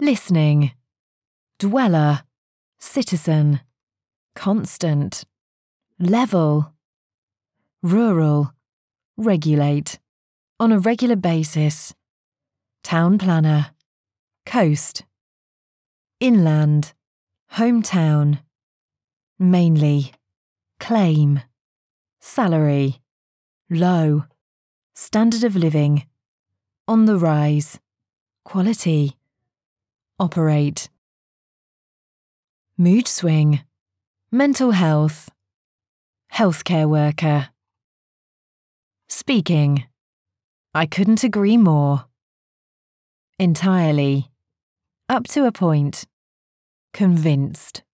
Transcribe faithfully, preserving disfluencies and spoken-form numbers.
listening, dweller, citizen, constant, level, rural, regulate, on a regular basis, town planner, coast, inland, hometown, mainly, claim, salary, low, standard of living, on the rise, quality, operate, mood swing, mental health, healthcare worker, speaking, I couldn't agree more, entirely, up to a point, convinced.